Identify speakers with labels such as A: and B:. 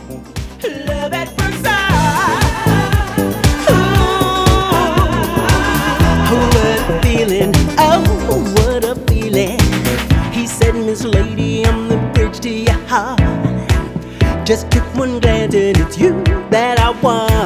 A: Love at first sight. Ooh, what a feeling. Oh, what a feeling. He said, Miss Lady, I'm the bridge to your heart. Just took one glance and it's you that I want.